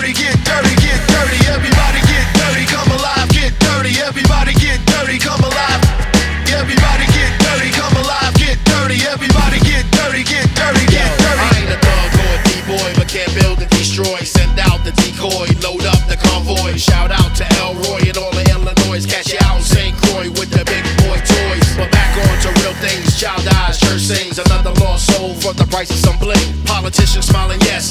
dirty, get dirty, get dirty. Everybody get dirty, come alive, get dirty. Everybody get dirty, come alive. Everybody get dirty, come alive, get dirty. Everybody get dirty, get dirty, get dirty. I ain't a thug or a D-boy, but can't build and destroy. Send out the decoy, load up the convoy. Shout out to Elroy and all the Illinois. Catch you out in St. Croix with the big boy toys. But back on to real things, child eyes, church sings. Another lost soul for the price of some bling. Politicians smiling, yes,